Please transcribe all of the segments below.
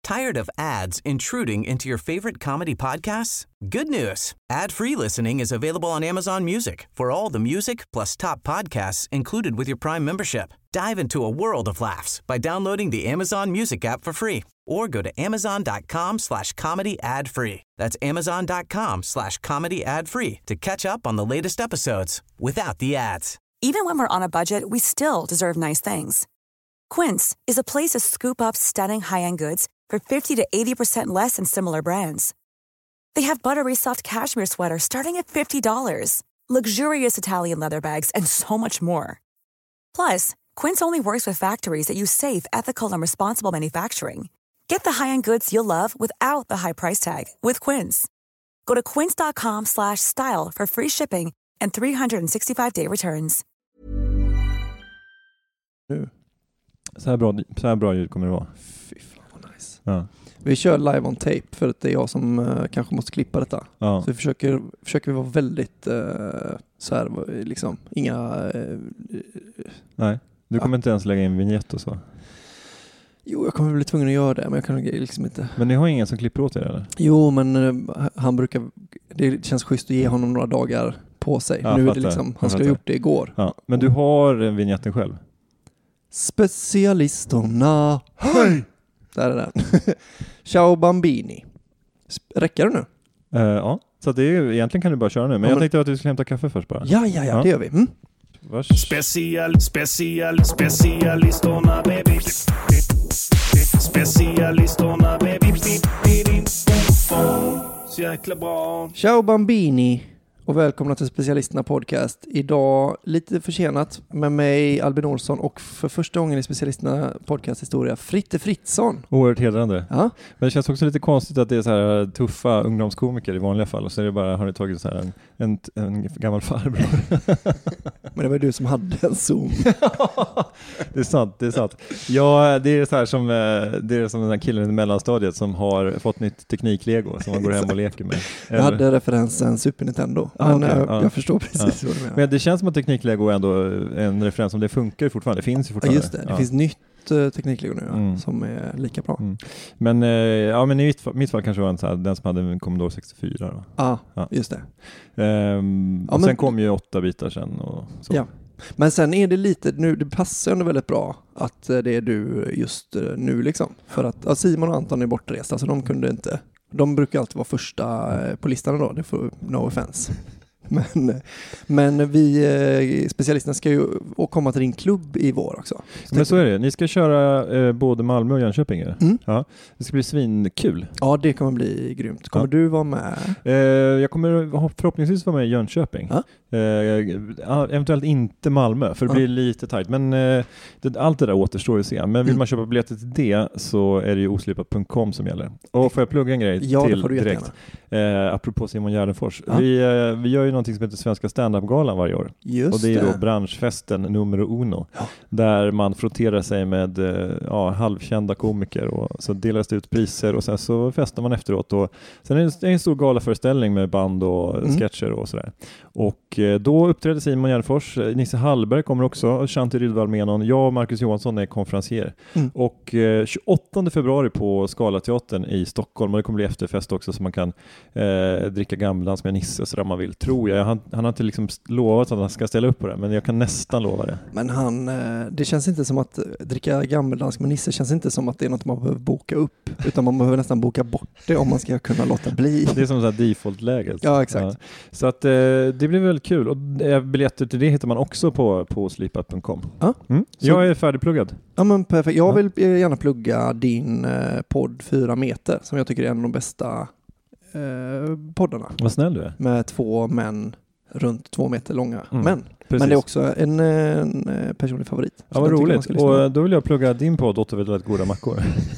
Tired of ads intruding into your favorite comedy podcasts? Good news. Ad-free listening is available on Amazon Music for all the music plus top podcasts included with your Prime membership. Dive into a world of laughs by downloading the Amazon Music app for free or go to amazon.com/comedy ad-free. That's amazon.com/comedy ad-free to catch up on the latest episodes without the ads. Even when we're on a budget, we still deserve nice things. Quince is a place to scoop up stunning high-end goods for 50 to 80% less than similar brands. They have buttery soft cashmere sweaters starting at $50, luxurious Italian leather bags, and so much more. Plus, Quince only works with factories that use safe, ethical, and responsible manufacturing. Get the high-end goods you'll love without the high price tag with Quince. Go to quince.com/style for free shipping and 365-day returns. Så här bra ljud kommer det vara. Fy fan vad nice. Ja. Vi kör live on tape för att det är jag som kanske måste klippa detta. Ja. Så vi försöker vara väldigt så här liksom inga Nej, du kommer inte ens lägga in vignett och så. Jo, jag kommer bli tvungen att göra det, men jag kan liksom inte. Men ni har ingen som klipper åt er eller? Jo, men han brukar, det känns schysst att ge honom några dagar på sig. Ja, nu är det liksom, han skulle ha gjort det igår. Ja, men du har vignetten själv? Specialisterna. Hej! Där är den. Ciao Bambini. Räcker det nu? Ja, så det är, egentligen kan du bara köra nu. Men jag tänkte att du skulle hämta kaffe först bara. Ja, det gör vi. Mm. Specialisterna baby. Specialisterna baby. Så jäkla bra. Ciao Bambini. Och välkomna till Specialisterna podcast. Idag lite försenat med mig Albin Olsson och för första gången i Specialisterna podcast historia Fritte Fritzson. Oerhört hedrande. Ja. Men det känns också lite konstigt att det är så här tuffa ungdomskomiker i vanliga fall och så är det bara, har ni tagit så här en gammal farbror. Men det var du som hade en Zoom. Det är sant. Ja, det är så här som det är som den här killen i mellanstadiet som har fått nytt tekniklego som man går hem och leker med. Jag hade referensen Super Nintendo. Men jag förstår precis vad du menar. Men det känns som att tekniklego är ändå en referens som det funkar fortfarande. Det finns ju fortfarande. Ja, just det. Det finns nytt tekniklego nu som är lika bra. Men men i mitt fall kanske var en så här, den som hade en Commodore 64 då. Ja, just det. Och sen kom ju 8 bitar sen och så. Ja. Men sen är det lite nu, det passar ändå väldigt bra att det är du just nu liksom. För att Simon och Anton är bortresta så de kunde inte. De brukar alltid vara första på listan då, det får no offense. Men vi specialisterna ska ju komma till din klubb i vår också. Men så är det. Ni ska köra både Malmö och Jönköping. Ja. Det ska bli svinkul. Ja, det kommer bli grymt. Kommer du vara med? Jag kommer förhoppningsvis vara med i Jönköping. Eventuellt inte Malmö, för det blir lite tajt. Men allt det där återstår att se. Men vill man köpa biljetter till det så är det ju oslipat.com som gäller. Och får jag plugga en grej till direkt? Apropå Simon Gärdenfors. Vi gör ju någonting som heter Svenska Stand-Up-galan varje år. Just och det är då branschfesten nummer uno. Där man frotterar sig med halvkända komiker och så delas det ut priser och sen så festar man efteråt. Och sen är det en stor galaföreställning med band och sketcher och sådär. Och då uppträder Simon Gärdenfors, Nisse Hallberg kommer också, Shanti Rydvall Menon, jag och Marcus Johansson är konferencier. Och 28 februari på Scalateatern i Stockholm, och det kommer bli efterfest också så man kan dricka gammeldans med Nisse så där man vill, tror jag. Han har inte liksom lovat att han ska ställa upp på det, men jag kan nästan lova det. Men det känns inte som att dricka gammeldans med Nisse känns inte som att det är något man behöver boka upp, utan man behöver nästan boka bort det om man ska kunna låta bli. Det är som så här default-läget. Ja, exakt. Så att det blir väldigt kul. Och biljetter till det hittar man också på slipat.com. Jag är färdigpluggad. Ja, men perfekt. Jag vill gärna plugga din podd 4 meter som jag tycker är en av de bästa poddarna. Vad snäll du är. Med 2 män runt 2 meter långa. Men det är också en personlig favorit. Ja, vad roligt. Och då vill jag plugga din podd 8 väldigt goda mackor.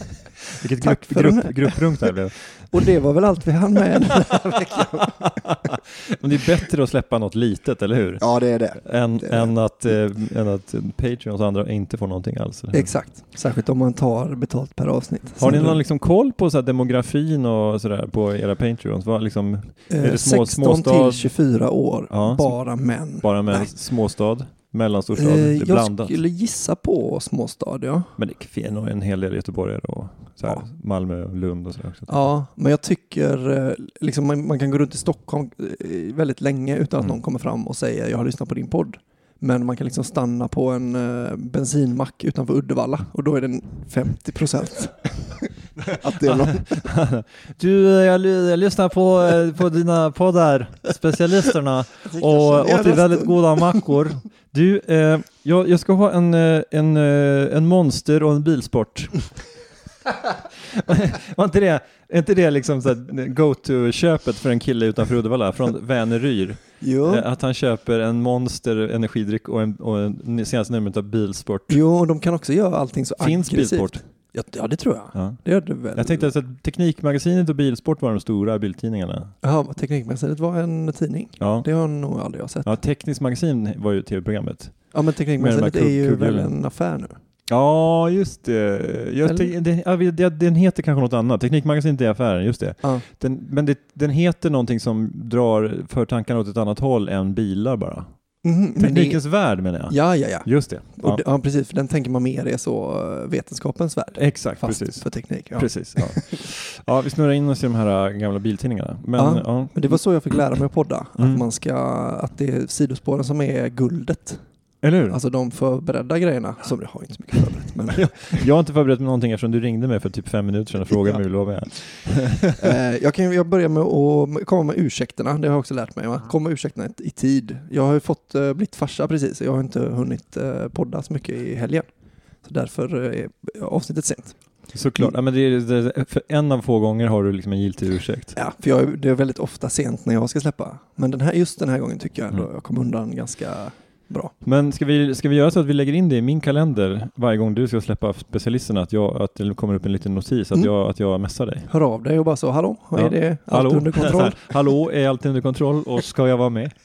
Vilket grupprungt det blev. Och det var väl allt vi hann med den här veckan. Men det är bättre att släppa något litet, eller hur? Ja, det är det. Än att Patreons och andra inte får någonting alls. Exakt. Särskilt om man tar betalt per avsnitt. Har ni någon liksom koll på så här demografin och sådär på era Patreons? Vad liksom, är det 16 till 24 år. Ja, bara män. Bara män. Småstad. Mellanstorstad, det är Jag blandat. skulle gissa på småstad, ja. Men det är nog en hel del göteborgare och så här, Malmö och Lund och sådär också. Ja, men jag tycker liksom man kan gå runt i Stockholm väldigt länge utan att någon kommer fram och säger jag har lyssnat på din podd. Men man kan liksom stanna på en bensinmack utanför Uddevalla och då är den 50%. Att det är någon. Du, jag lyssnar på dina poddar, specialisterna, och åt väldigt goda mackor. Du, jag ska ha en Monster och en Bilsport. Var inte det liksom så här go-to-köpet för en kille utanför Uddevalla från Väneryr? Jo. Att han köper en Monster energidryck och en senaste numret av Bilsport. Jo, och de kan också göra allting så Finns aggressivt. Bilsport? Ja, det tror jag. Ja. Det gör det väl. Jag tänkte att Teknikmagasinet och Bilsport var de stora bildtidningarna. Ja, Teknikmagasinet var en tidning. Ja. Det har nog aldrig jag sett. Ja, Tekniskt magasin var ju tv-programmet. Ja, men Teknikmagasinet är ju väl en affär nu. Ja, just det. Den heter kanske något annat. Teknikmagasinet är affären, just det. Ja. Den heter någonting som drar för tankarna åt ett annat håll än bilar bara. Teknikens värld menar jag. Ja. Just det. Ja. Ja, precis. För den tänker man mer är så vetenskapens värld. Exakt, fast precis. för teknik. Ja. Precis, ja. Ja, vi snurrar in oss i de här gamla biltidningarna. Men det var så jag fick lära mig att podda. Att det är sidospåren som är guldet. Eller hur? Alltså de förberedda grejerna, som jag har inte så mycket förberett. Men jag har inte förberett någonting eftersom du ringde mig för typ 5 minuter sedan och frågade mig hur lovar jag. Jag börjar med att komma med ursäkterna, det har jag också lärt mig. Komma med ursäkterna i tid. Jag har ju blivit farsa precis, jag har inte hunnit podda så mycket i helgen. Så därför är avsnittet sent. Såklart, ja, men för en av få gånger har du liksom en giltig ursäkt. Ja, för det är väldigt ofta sent när jag ska släppa. Men just den här gången tycker jag ändå jag kom undan ganska bra. Men ska vi göra så att vi lägger in det i min kalender varje gång du ska släppa specialisterna, att det kommer upp en liten notis att jag messar dig. Hör av dig och bara så, hallå, är det allt under kontroll? Hallå, är allt under kontroll och ska jag vara med?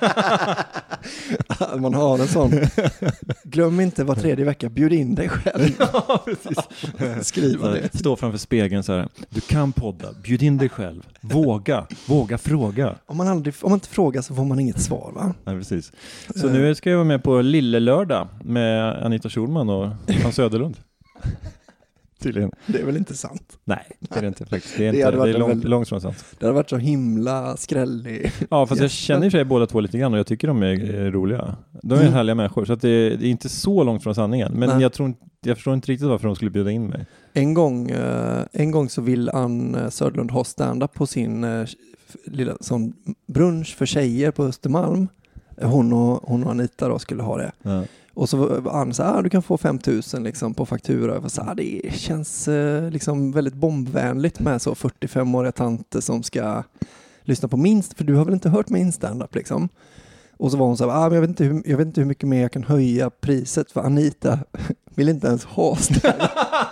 Man har en sån. Glöm inte var 3:e vecka, bjud in dig själv. Ja, precis. Skriva det. Stå framför spegeln så här, du kan podda, bjud in dig själv. Våga fråga. Om man inte frågar så får man inget svar, va? Nej, precis. Så nu ska jag vara med på Lille Lördag med Anita Schulman och Hans Söderlund. Tydligen. Det är väl inte sant? Nej, det är det inte faktiskt. Det är långt från sant. Det har varit så himla skrällig. Ja, fast jag känner i sig båda två lite grann och jag tycker de är roliga. De är härliga människor, så att det är inte så långt från sanningen. Men jag förstår inte riktigt varför de skulle bjuda in mig. En gång så vill Ann Söderlund ha stand-up på sin lilla sån brunch för tjejer på Östermalm. Hon och Anita då skulle ha det. Ja. Och så var Ann så här, du kan få 5 000 liksom på faktura. Och så här, det känns liksom väldigt bombvänligt med så 45-åriga tanter som ska lyssna på minst, för du har väl inte hört min stand-up liksom. Och så var hon så här, men jag vet inte hur mycket mer jag kan höja priset, för Anita vill inte ens ha stand-up.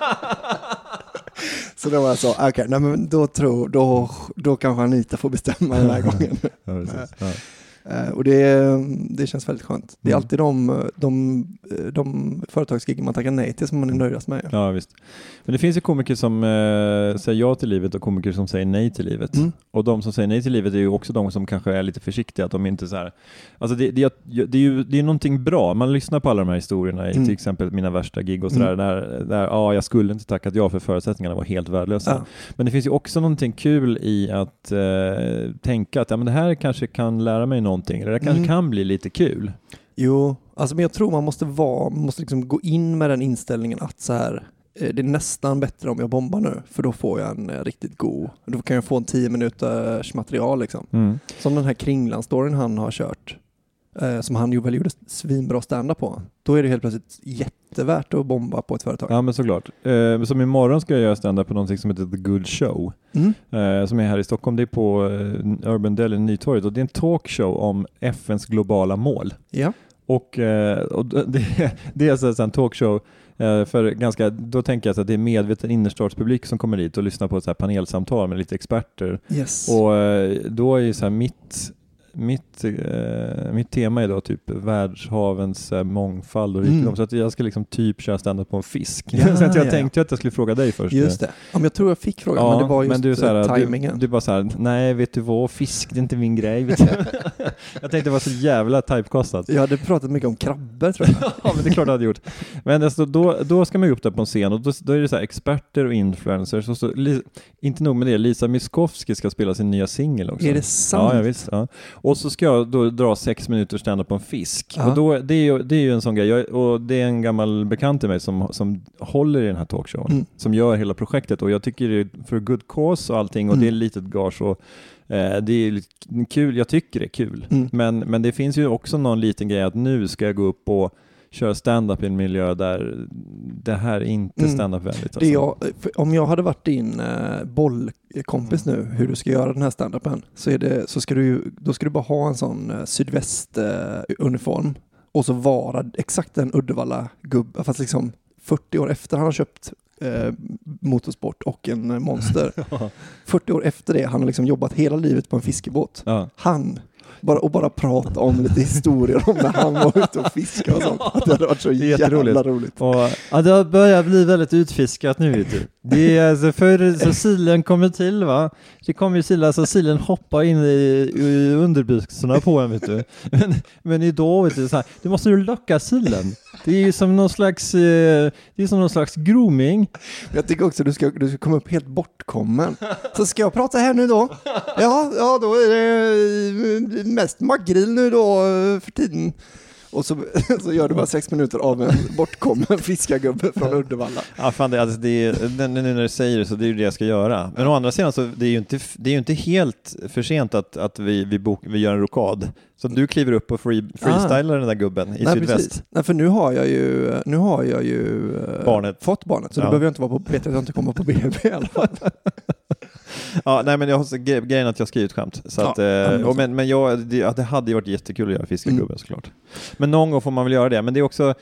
Så då var jag så, okej, nej, men då kanske Anita får bestämma den här gången. Ja, precis. Ja. Och det känns väldigt skönt. Det är alltid de företagsgig man tackar nej till som man är nöjdast med. Ja, visst. Men det finns ju komiker som säger ja till livet och komiker som säger nej till livet. Och de som säger nej till livet är ju också de som kanske är lite försiktiga, att de inte så här. Alltså det är någonting bra. Man lyssnar på alla de här historierna i till exempel mina värsta gig och sådär där jag skulle inte tackat ja för förutsättningarna var helt värdelösa. Ja. Men det finns ju också någonting kul i att tänka att men det här kanske kan lära mig någonting, eller det kanske kan bli lite kul. Jo, alltså men jag tror man måste liksom gå in med den inställningen att så här, det är nästan bättre om jag bombar nu, för då får jag en riktigt god, då kan jag få en 10 minuters material liksom. Som den här Kringland-storyn han har kört, som han väl gjorde svinbra stand-up på. Då är det helt plötsligt jättevärt att bomba på ett företag. Ja, men såklart. Som imorgon ska jag göra stand-up på någonting som heter The Good Show. Som är här i Stockholm. Det är på Urban Deli, Nytorget. Och det är en talkshow om FNs globala mål. Ja. Och det är alltså en talkshow då tänker jag att det är medveten innerstadspublik som kommer dit och lyssnar på ett så här panelsamtal med lite experter. Yes. Och då är ju så här mitt tema är då typ världshavens mångfald och rikedom. Så att jag ska liksom typ köra stand-up på en fisk. Så att jag tänkte att jag skulle fråga dig först. Just det. Jag tror jag fick frågan, men det var just tajmingen. Du bara så här, nej vet du vad, fisk det är inte min grej. Vet du? Jag tänkte det var så jävla typecastat. Jag hade pratat mycket om krabbor tror jag. Ja, men det är klart jag hade gjort. Men alltså, då ska man ju upp där på en scen och då är det så här experter och influencers. Och så, inte nog med det, Lisa Miskovsky ska spela sin nya singel också. Är det sant? Ja, visst. Ja. Och så ska jag då dra 6 minuter stand-up på en fisk. Och då, det är ju en sån grej. Och det är en gammal bekant till mig som håller i den här talkshowen. Som gör hela projektet. Och jag tycker det är för good cause och allting. Och det är litet gage och det är kul. Jag tycker det är kul. Men det finns ju också någon liten grej att nu ska jag gå upp och köra stand-up i en miljö där det här är inte stand-up-vänligt. Alltså. Om jag hade varit din bollkompis nu, hur du ska göra den här stand-upen, så ska du bara ha en sån sydväst-uniform och så vara exakt en Uddevalla-gubb, fast liksom 40 år efter han har köpt motorsport och en monster. 40 år efter det, han har liksom jobbat hela livet på en fiskebåt. Bara prata om lite historier om när han var ute och fiskade och sånt. Att det hade varit så jävla roligt. Och, det har börjat bli väldigt utfiskat nu, vet du. Det är alltså så silen kommer till, va? Det kommer ju silen, så silen hoppar in i underbyxorna på en, vet du. Men idag, vet du, så här, du måste ju locka silen. Det är ju som någon slags grooming. Jag tycker också du ska komma upp helt bortkommen. Så ska jag prata här nu då? Ja, då är det mest makrill nu då för tiden. Och så gör du bara 6 minuter av en bortkommen fiskargubbe från Uddevalla. Ja, fan, nu när du säger det så det är ju det jag ska göra. Men å andra sidan så det är ju inte helt för sent att vi gör en rokad. Så du kliver upp och freestylar den där gubben i sydväst. Precis. Nej, för nu har jag ju fått barnet. Så det behöver jag inte vara på BT, jag inte komma på BB i alla fall. Ja, nej, men jag har grejen att jag skrivit ett skämt. Så att, men det hade ju varit jättekul att göra fiskargubben såklart. Men någon gång får man väl göra det. Men det är också,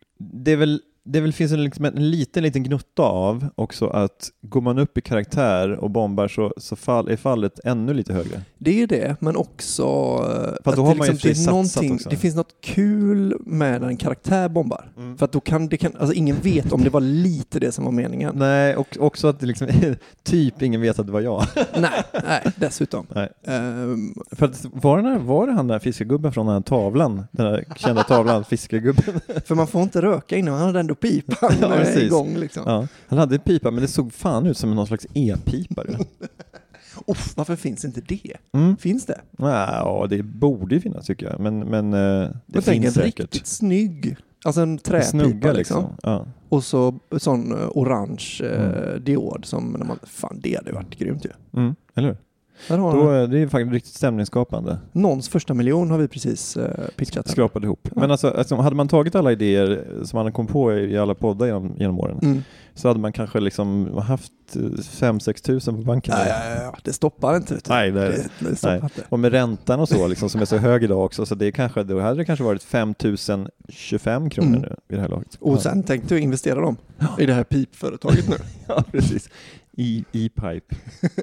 finns liksom en liten gnutta av också att går man upp i karaktär och bombar så är fallet ännu lite högre. Det är ju det, men också att då har man ju det finns något kul med en karaktär bombar. För att då kan alltså ingen vet om det var lite det som var meningen. Nej, och också att det liksom typ ingen vet att det var jag. nej, dessutom. Nej. För att var det han där fiskargubben från den här tavlan, den där kända tavlan, fiskargubben? För man får inte röka innan, han hade ändå pipan igång liksom. Ja, han hade ett pipa, men det såg fan ut som någon slags e-pipa. Varför finns inte det? Finns det? Ja, det borde ju finnas tycker jag. Men det finns säkert. Riktigt snygg. Alltså en träpipa liksom. Ja. Och så sån orange diod som det hade varit grymt ju. Eller hur? Det är faktiskt riktigt stämningsskapande. Någons första miljon har vi precis pitchat. Skrapade ihop. Ja. Men alltså, hade man tagit alla idéer som man kom på i alla poddar genom åren så hade man kanske liksom haft 5-6 tusen på banken. Ja. Det stoppar inte. Nej, det stoppar inte. Och med räntan och så liksom, som är så hög idag också, så det hade det kanske varit 5025 kronor nu i det här laget. Och sen tänkte du investera dem i det här pipföretaget nu. Ja, precis. E-pipe.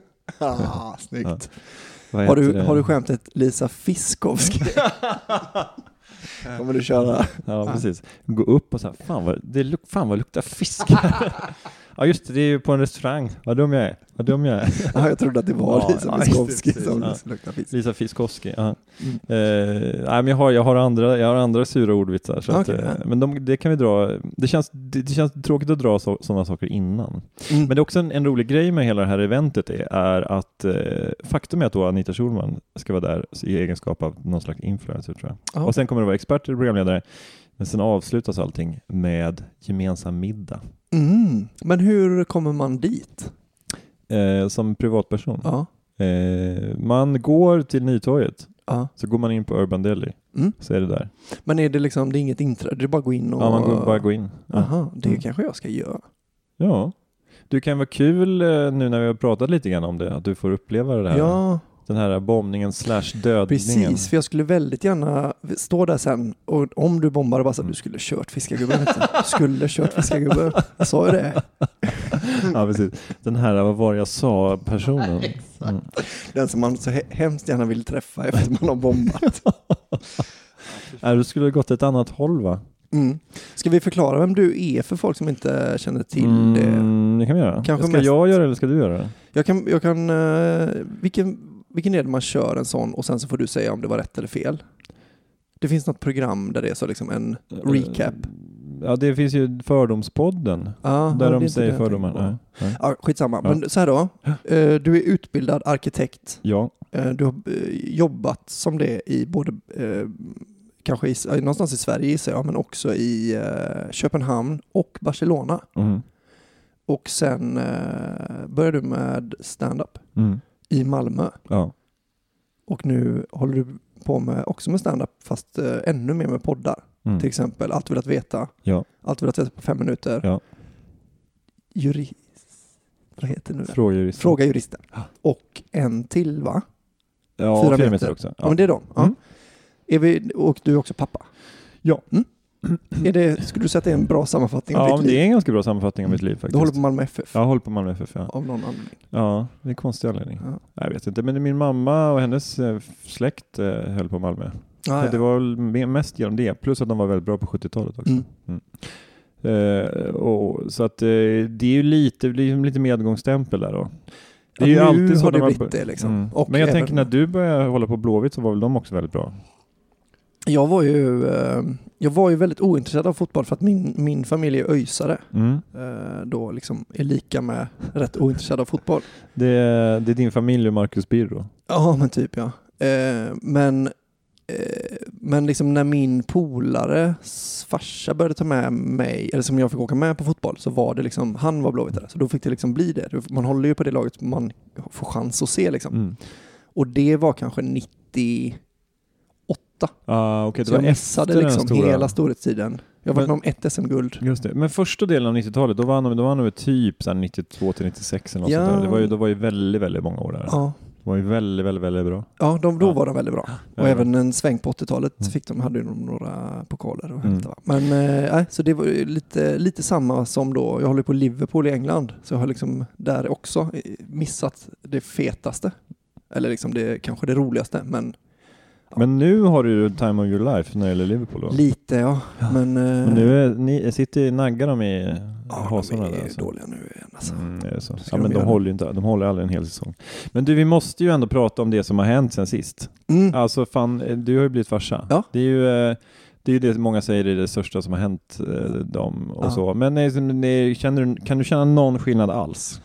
Snyggt. Ja. Har du skämtet Lisa Fiskovsky? Kommer du köra? Ja, precis. Gå upp och så här, fan vad luktar fisk. Ja, just det är ju på en restaurang. Vad dum jag är. Ja, jag trodde att det var Lisa Fiskovsky som luktar fisk. Lisa Fiskovsky, ja. Nej, men jag har andra sura ordvitsar. Så men det kan vi dra. Det känns tråkigt att dra sådana saker innan. Men det är också en rolig grej med hela det här eventet är att faktum är att då Anita Schulman ska vara där i egenskap av någon slags influencer, tror jag. Och sen kommer det vara experter och programledare. Men sen avslutas allting med gemensam middag. Men hur kommer man dit? Som privatperson? Ja. Man går till Nytorget. Så går man in på Urban Deli. Så är det där. Men är det liksom, det är inget inträde? Det är bara gå in och... Ja, man bara gå in. Aha, det kanske jag ska göra. Ja. Du kan vara kul nu när vi har pratat lite grann om det. Att du får uppleva det här. Ja. Den här bombningen /dödningen. Precis, för jag skulle väldigt gärna stå där sen och om du bombar och bara så att du skulle kört fiskargubben. Jag sa ju det. Ja, precis. Den här, vad var jag sa, personen. Mm. Den som man så hemskt gärna vill träffa efter man har bombat. Du skulle gått ett annat håll, va? Mm. Ska vi förklara vem du är för folk som inte känner till det? Det kan vi göra. Kanske ska jag göra eller ska du göra det? Jag kan vilken är det man kör en sån och sen så får du säga om det var rätt eller fel? Det finns något program där det är så liksom en recap. Ja, det finns ju Fördomspodden. Där de säger fördomar. Ja, skitsamma. Ja. Men så här då. Du är utbildad arkitekt. Ja. Du har jobbat som det i både kanske någonstans i Sverige gissar jag, men också i Köpenhamn och Barcelona. Mm. Och sen började du med stand-up i Malmö. Ja. Och nu håller du på med också med stand-up fast ännu mer med poddar. Till exempel Allt vill att veta. Ja. Allt vill att veta på 5 minuter. Ja. Vad heter det nu? Fråga juristen. Och en till, va? Ja, 4 meter också. Ja, men det är de. Ja. Och du är också pappa. Ja. Skulle du säga att det är en bra sammanfattning av ditt ditt liv? liv? Det är en ganska bra sammanfattning av mitt liv faktiskt. Du håller på Malmö FF? Jag håller på Malmö FF, ja. Av någon anledning? Ja, det är en konstig anledning. Ja. Jag vet inte, men min mamma och hennes släkt höll på Malmö. Ja. Det var väl mest genom det. Plus att de var väldigt bra på 70-talet också. Och så att det är ju lite medgångsstämpel där då. Det är ju alltid så har det blivit det liksom. Och men jag tänker när du började hålla på Blåvitt så var väl de också väldigt bra. Jag var ju väldigt ointresserad av fotboll för att min familj är öjsare. Då liksom är lika med rätt ointresserad av fotboll. Det är din familj och Marcus Birro. Ja, men typ ja. Men liksom när min polares farsa började ta med mig, eller som jag fick åka med på fotboll, så var det liksom, han var blåvittare. Så då fick det liksom bli det. Man håller ju på det laget man får chans att se liksom. Och det var kanske 98. Okay, så jag missade liksom hela storhetstiden. Jag var med om ett SM-guld. Just det. Men första delen av 90-talet, då var de typ 92-96 eller något sånt där. Det var ju väldigt, väldigt många år där. Ja. Det var ju väldigt, väldigt, väldigt bra. Ja, då var de väldigt bra. Och även en sväng på 80-talet hade de några pokaler att hämta. Men så det var lite samma som då. Jag håller på Liverpool i England. Så jag har liksom där också missat det fetaste. Eller liksom det kanske det roligaste. Men nu har du time of your life när det gäller Liverpool då? Lite, ja. Men nu sitter naggar de i hasorna där. Ja, de är alltså. Dåliga nu igen alltså. Det är så. Ja, men de håller aldrig en hel säsong. Men du, vi måste ju ändå prata om det som har hänt sen sist. Alltså fan, du har ju blivit farsa. Ja. Det är ju det många säger är det största som har hänt dem och så. Men kan du känna någon skillnad alls?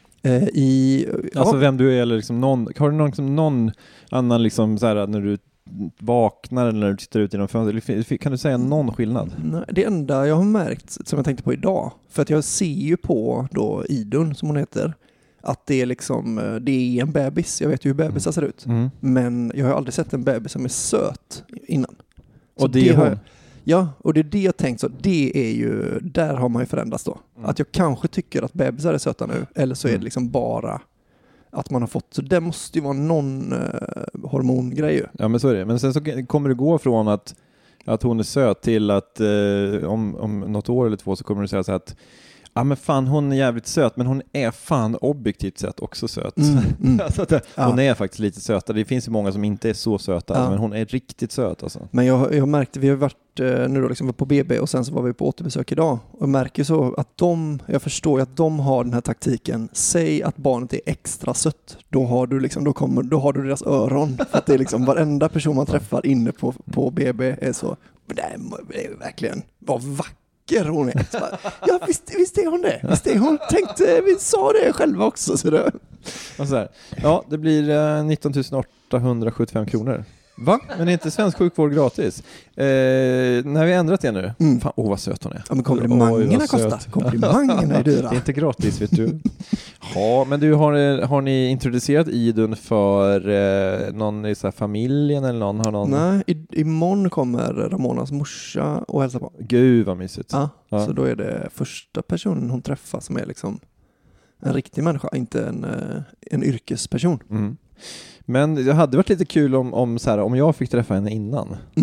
Alltså vem du är eller liksom har du någon annan liksom så här när du vaknar eller när du tittar ut genom fönstret, kan du säga någon skillnad? Nej, det enda jag har märkt som jag tänkte på idag, för att jag ser ju på då Idun som hon heter, att det är liksom det är en bebis. Jag vet ju hur bebisar ser ut. Men jag har aldrig sett en bebis som är söt innan. Så och det är hon? Ja, och det är det jag tänkt så. Det är ju, där har man ju förändrats då. Att jag kanske tycker att bebisar är söta nu. Eller så är det liksom bara att man har fått. Så det måste ju vara någon hormongrej ju. Ja, men så är det. Men sen så kommer det gå från att hon är söt till att om något år eller 2 så kommer du säga så att ja men fan hon är jävligt söt, men hon är fan objektivt sett också söt. Alltså hon är faktiskt lite sötare. Det finns ju många som inte är så söta, men hon är riktigt söt alltså. Men jag märkte, vi har varit nu då liksom på BB och sen så var vi på återbesök idag och märker så att jag förstår ju att de har den här taktiken. Säg att barnet är extra sött, då har du liksom då har du deras öron, för att det är liksom varenda person man träffar inne på BB är så, det är verkligen vad vacker hon är. Ja, visst är hon det. Visst är hon. Tänkte, vi sa det själva också. Så det. Och så här, ja, det blir 19 875 kronor. Va? Men är inte svensk sjukvård gratis? När vi ändrat det nu. Fan, vad söt hon är. Ja, men komplimangerna kostar. Komplimangerna är dyra. Det är inte gratis, vet du. Ja, men du, har ni introducerat Idun för någon i så här familjen eller någon? Har någon? Nej, imorgon kommer Ramonas morsa och hälsa på. Gud, vad mysigt. Ja, så då är det första personen hon träffar som är liksom en riktig människa, inte en yrkesperson. Men det hade varit lite kul om jag fick träffa henne innan.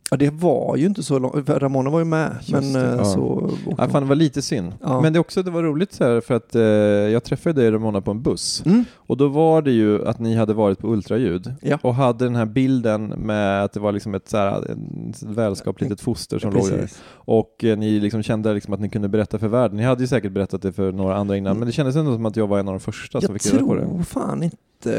Ja, det var ju inte så långt. Ramona var ju med. Just Men det, ja. så... Ja, fan, det var lite synd. Ja. Men det var roligt så här, för att jag träffade dig, Ramona, på en buss. Och då var det ju att ni hade varit på ultraljud. Ja. Och hade den här bilden med att det var liksom ett välskap litet foster som låg där. Och ni liksom kände liksom att ni kunde berätta för världen. Ni hade ju säkert berättat det för några andra innan. Men det kändes ändå som att jag var en av de första som fick reda på det. Jag tror fan inte.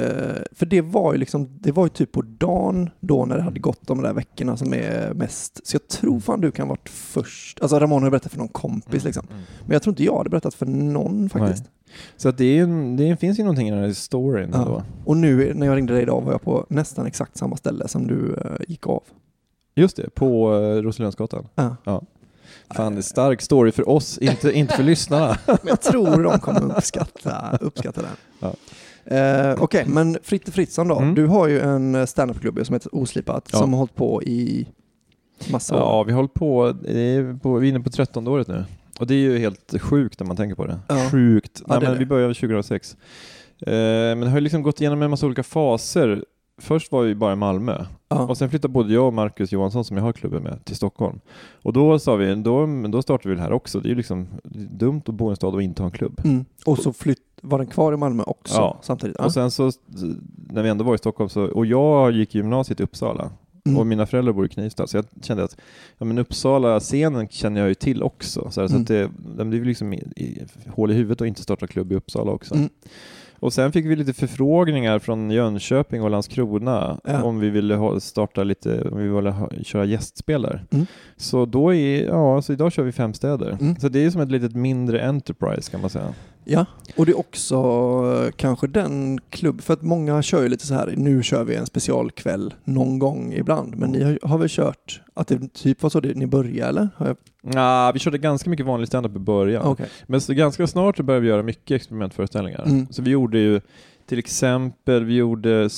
För det var ju typ på dagen då när det hade gått de där veckorna som är mest. Så jag tror fan du kan varit först. Alltså Ramona har berättat för någon kompis liksom. Men jag tror inte jag hade berättat för någon faktiskt. Nej. Så att det finns ju någonting i den här storyn ändå. Och nu när jag ringde dig idag var jag på nästan exakt samma ställe som du gick av. Just det, på Roselundsgatan. Ja. Fan, det är stark story för oss, inte för lyssnarna. Men jag tror de kommer uppskatta den. Ja. Okej, men Fritte Fritzson då. Du har ju en stand-up-klubb som heter Oslipat som har hållit på i massa år. Ja, vi har hållit på, vi är inne på 13 året nu. Och det är ju helt sjukt när man tänker på det. Ja. Sjukt. Ja, Nej, men vi började 2006. Men det har ju liksom gått igenom en massa olika faser. Först var vi bara i Malmö. Ja. Och sen flyttade både jag och Marcus Johansson, som jag har klubben med, till Stockholm. Och då sa vi, då startade vi det här också. Det är ju liksom dumt att bo i en stad och inte ha en klubb. Och så var den kvar i Malmö också samtidigt. Och sen så, när vi ändå var i Stockholm, och jag gick i gymnasiet i Uppsala. Och mina föräldrar bor i Knivsta. Så jag kände att Uppsala-scenen känner jag ju till också. Så att det är liksom hål i huvudet att inte starta klubb i Uppsala också. Och sen fick vi lite förfrågningar från Jönköping och Landskrona om vi ville starta lite, om vi ville köra gästspel där. Så så idag kör vi 5 städer. Så det är som ett litet mindre enterprise, kan man säga. Ja, och det är också kanske den klubb, för att många kör ju lite så här, nu kör vi en specialkväll någon gång ibland, men ni har väl kört att det typ var så ni började, eller? Ja, vi körde ganska mycket vanlig stand-up i början. Okay. Men så ganska snart började vi göra mycket experimentföreställningar. Så vi gjorde ju till exempel, vi gjorde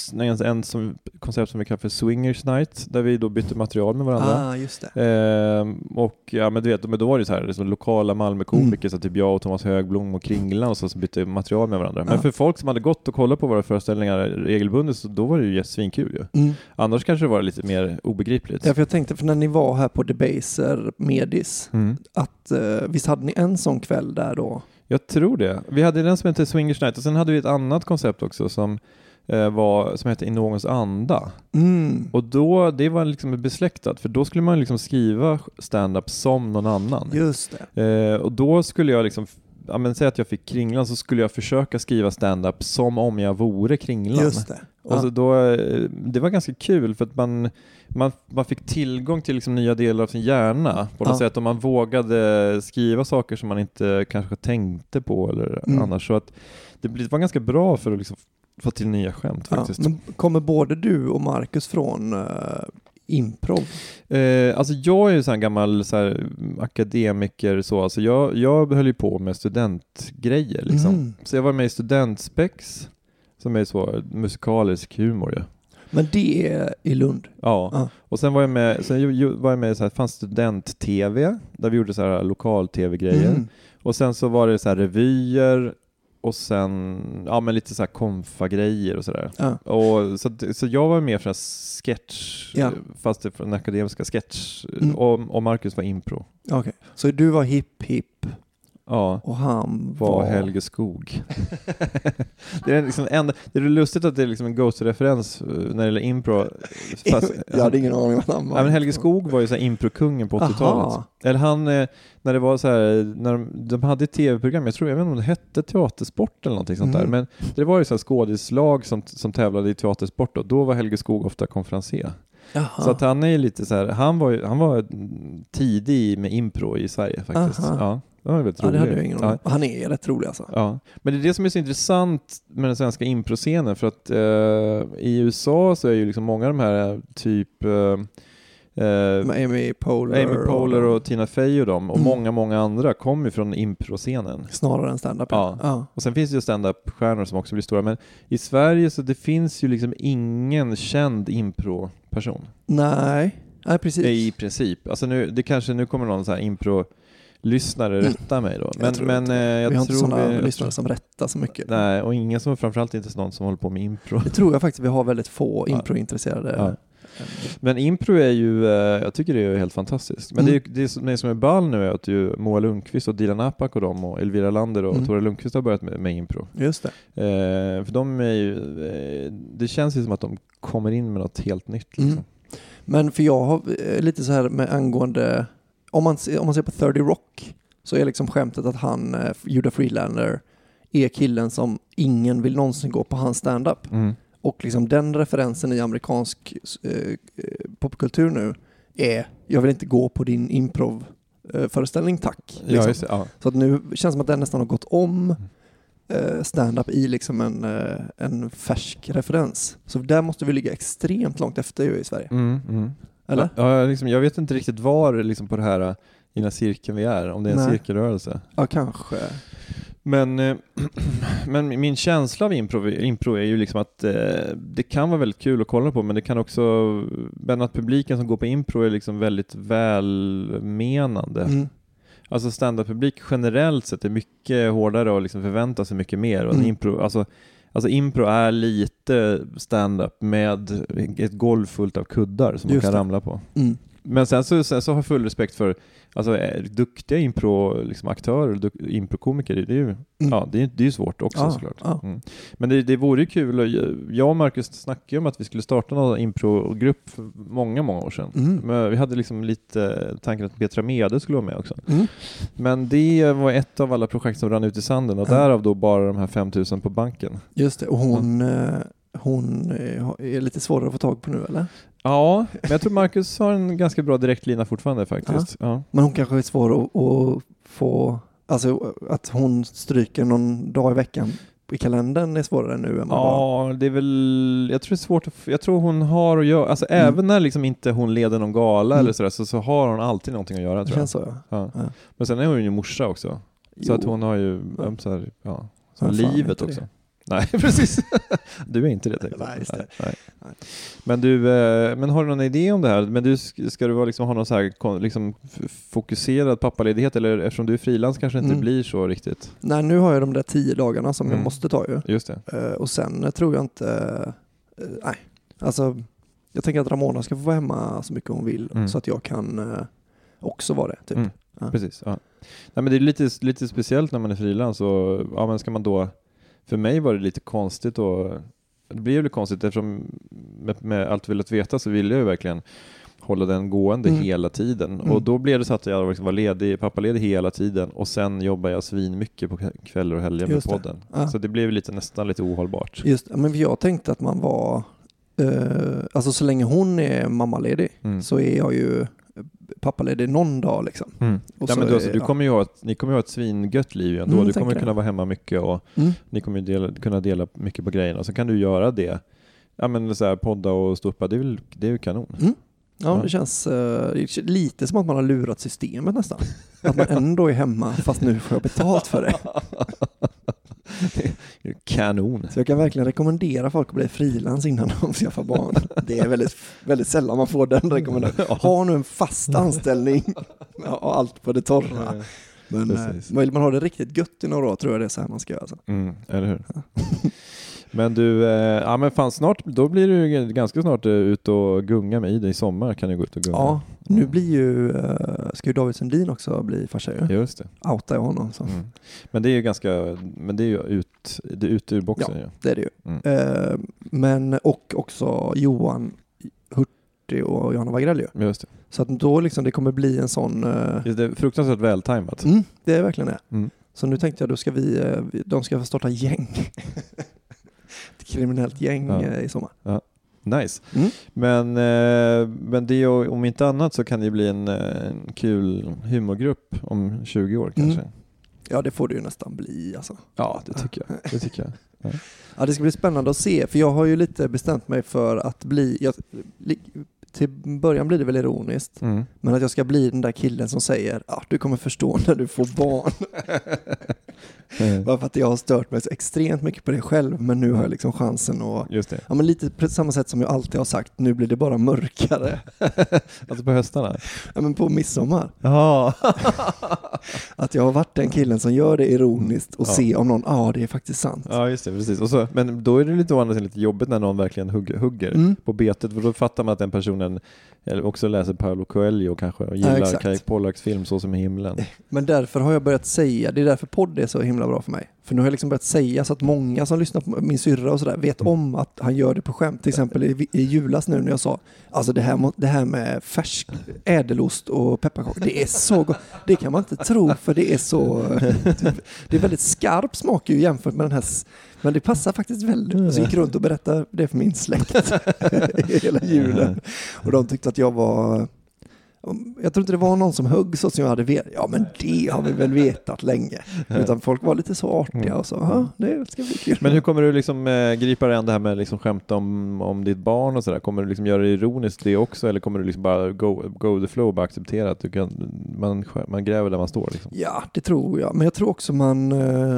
en koncept som vi kallar för Swingers Night, där vi då bytte material med varandra. Just det. Och men du vet, då var det så här liksom lokala Malmö-komiker, så typ jag och Thomas Högblom och Kringlan och så bytte material med varandra. Men för folk som hade gått och kollat på våra föreställningar regelbundet, så då var det ju svinkul ju. Annars kanske det var lite mer obegripligt. Ja, för jag tänkte, för när ni var här på Debaser Medis, att visst hade ni en sån kväll där då? Jag tror det. Vi hade den som hette Swingers Night, och sen hade vi ett annat koncept också som hette I någons anda. Och då, det var liksom besläktat, för då skulle man liksom skriva stand-up som någon annan. Just det. Och då skulle jag liksom, säg att jag fick Kringlan, så skulle jag försöka skriva stand-up som om jag vore Kringlan. Just det. Och så då, det var ganska kul, för att man fick tillgång till liksom nya delar av sin hjärna på något sätt, om man vågade skriva saker som man inte kanske tänkte på eller annars. Så att det var ganska bra för att liksom få till nya skämt faktiskt. Men kommer både du och Marcus från improv? Alltså jag är ju så här gammal så här akademiker så. Alltså jag höll ju på med studentgrejer liksom. Så jag var med i Studentspex, som är så musikalisk humor ju. Men det är i Lund? Ja. Och sen var jag med i så här, fanns student-tv, där vi gjorde så här lokal-tv-grejer. Och sen så var det så här revyer, och sen men lite så här konfa-grejer och sådär. Och så jag var med för en sketch, fast det från den akademiska sketch, och Marcus var impro. Okej. Så du var hip. Ja. Och han var Helge Skog. Det är liksom det är lustigt att det är liksom en Ghost-referens när det gäller impro. Fast, jag hade ingen aning om vad han var. Men Helge Skog var ju så här improkungen på 80-talet. Eller han, när det var så här, när de hade ett tv-program, jag vet inte om det hette Teatersport eller någonting sånt där, men det var ju så här skådislag som tävlade i teatersport, och då var Helge Skog ofta konferencier. Så att han är lite så här, han var tidig med impro i Sverige faktiskt. Ja. Det var väldigt roligt. Det hade jag ingen aning om. Han är rätt rolig alltså. Ja. Men det är det som är så intressant med den svenska improscenen, för att i USA så är ju liksom många av de här typ Amy Poehler och Tina Fey och dem, och många andra kommer ju från improscenen. Snarare än stand-up. Ja. Och sen finns det ju stand-up-stjärnor som också blir stora, men i Sverige så det finns ju liksom ingen känd impro-person. Nej, precis. I princip. Alltså nu kommer någon så här impro-lyssnare rätta mig då. Vi har inte sådana lyssnare som rättar så mycket. Nej, och ingen som, framförallt inte någon som håller på med impro. Det tror jag faktiskt vi har väldigt få impro-intresserade Men impro är ju, jag tycker det är helt fantastiskt. Men det som är ball nu är att ju Moa Lundqvist och Dilan Apak och dem och Elvira Lander och Tora Lundqvist har börjat med impro. Just det. För de är ju, det känns ju som att de kommer in med något helt nytt. Liksom. Men för jag har lite så här med angående, om man ser på 30 Rock så är liksom skämtet att han, Judah Friedlander, är killen som ingen vill någonsin gå på hans stand-up. Och liksom den referensen i amerikansk popkultur nu är, jag vill inte gå på din improv-föreställning, tack. Liksom. Ja, just det, ja. Så att nu känns det som att den nästan har gått om stand-up i liksom en färsk referens. Så där måste vi ligga extremt långt efter ju i Sverige. Eller? Ja, liksom, jag vet inte riktigt var liksom på det här i den här cirkeln vi är, om det är en cirkelrörelse. Ja, kanske. Men min känsla av impro är ju liksom att det kan vara väldigt kul att kolla på, men det kan också, men att publiken som går på impro är liksom väldigt välmenande. Alltså stand-up-publik generellt sett är mycket hårdare och liksom förväntar sig mycket mer. Och Alltså impro är lite stand-up med ett golv fullt av kuddar som man kan ramla på. Men sen så har jag full respekt för alltså duktiga impro-aktörer och improkomiker. Det är ju det är ju svårt också såklart. Men det vore ju kul. Och jag och Marcus snackade om att vi skulle starta någon improgrupp för många år sedan. Men vi hade liksom lite tanken att Petra Mede skulle vara med också. Men det var ett av alla projekt som rann ut i sanden och därav då bara de här 5 000 på banken. Just det, och hon är lite svårare att få tag på nu, eller? Ja, men jag tror Marcus har en ganska bra direktlina fortfarande faktiskt. Ja. Men hon kanske är svår att få, alltså att hon stryker någon dag i veckan i kalendern är svårare nu än man var. Det är väl, jag tror det är svårt jag tror hon har att göra, alltså även när liksom inte hon leder någon gala eller sådär, så har hon alltid någonting att göra, tror jag. Det känns så, ja. Men sen är hon ju morsa också. Så att hon har ju så livet också. Nej, precis. Du är inte det. Nej. Men men har du någon idé om det här? Men ska du liksom ha någon så här liksom fokuserad pappaledighet, eller eftersom du är frilans kanske inte blir så riktigt? Nej, nu har jag de där 10 dagarna som jag måste ta ju. Just det. Och sen tror jag inte alltså jag tänker att Ramona ska få vara hemma så mycket hon vill så att jag kan också vara det typ. Precis, ja. Nej, men det är lite speciellt när man är frilans och men ska man då, för mig var det lite konstigt och det blev ju konstigt eftersom med allt velat veta så ville jag ju verkligen hålla den gående hela tiden. Och då blev det så att jag var pappaledig hela tiden och sen jobbade jag svin mycket på kvällar och helger med podden. Så det blev nästan lite ohållbart. Just, men jag tänkte att man var alltså så länge hon är mammaledig så är jag ju pappaledig någon dag liksom. Och men då, ni kommer ju ha ett svingött liv ändå. Du kommer kunna vara hemma mycket och ni kommer ju kunna dela mycket på grejerna. Och så kan du göra det. Ja, men så här, podda och stoppa, det är ju kanon. Ja, det känns lite som att man har lurat systemet nästan. Att man ändå är hemma fast nu får jag betalt för det. Kanon. Så jag kan verkligen rekommendera folk att bli frilans innan de skaffar barn. Det är väldigt, väldigt sällan man får den rekommendationen. Ha nu en fast anställning och allt på det torra. Men vill man ha det riktigt gött i några år, tror jag det är så här man ska göra. Alltså. Eller hur? Men du, men fan snart, då blir du ganska snart ut och gunga med dig i sommar, kan du gå ut och gunga. Ja, nu blir ju, ska ju David Sundin också bli farsa ju. Just det. Outa jag honom. Så. Men det är ju ganska, men det är ju ut ur boxen. Ja, det är det ju. Men, och också Johan Hurtig och Johanna Wagrell ju. Just det. Så att då liksom det kommer bli en sån... Det är fruktansvärt vältajmat. Det är verkligen det. Så nu tänkte jag, då ska de ska starta gäng. Ett kriminellt gäng i sommar. Ja. Nice. Men det, om inte annat så kan det bli en kul humorgrupp om 20 år kanske. Ja, det får det ju nästan bli alltså. Ja, det tycker jag. Ja, det ska bli spännande att se, för jag har ju lite bestämt mig för att bli till början blir det väl ironiskt. Men att jag ska bli den där killen som säger du kommer förstå när du får barn. Bara för att jag har stört mig så extremt mycket på det själv, men nu har jag liksom chansen att... Just det. Ja, men lite på samma sätt som jag alltid har sagt, nu blir det bara mörkare. Alltså på höstarna? Ja, men på midsommar. Ja. Att jag har varit den killen som gör det ironiskt och se om någon, det är faktiskt sant. Ja, just det, precis. Och så, men då är det lite jobbigt när någon verkligen hugger på betet, för då fattar man att den personen också läser Paulo Coelho kanske och gillar Kajk Pollaks film Så som i himlen. Men därför har jag börjat säga, det är därför podd är så himla bra för mig. För nu har jag liksom börjat säga så att många som lyssnar på min syrra och sådär vet om att han gör det på skämt. Till exempel i julas nu när jag sa, alltså det här med färsk ädelost och pepparkakor, det är så gott. Det kan man inte tro, för det är så... Det är väldigt skarp smak ju jämfört med den här... Men det passar faktiskt väldigt. Så gick runt och berättade det för min släkt hela julen. Och de tyckte att jag var... Jag tror inte det var någon som högg så som jag hade vetat. Ja, men det har vi väl vetat länge. Utan folk var lite så artiga och så, det ska bli kul. Men hur kommer du liksom gripa dig an det här med liksom skämta om ditt barn och sådär? Kommer du liksom göra det ironiskt det också? Eller kommer du liksom bara go the flow och bara acceptera att man gräver där man står? Liksom? Ja, det tror jag. Men jag tror också man